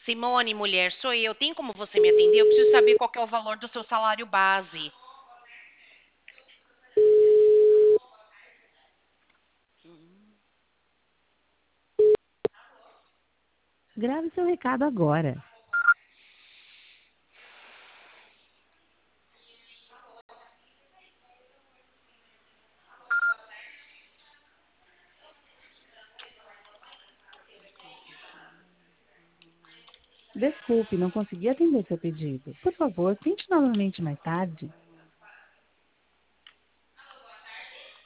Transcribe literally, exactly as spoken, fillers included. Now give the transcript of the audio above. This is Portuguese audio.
Simone, mulher, sou eu. Tem como você me atender? Eu preciso saber qual que é o valor do seu salário base. Grave seu recado agora. Desculpe, não consegui atender seu pedido. Por favor, tente novamente mais tarde.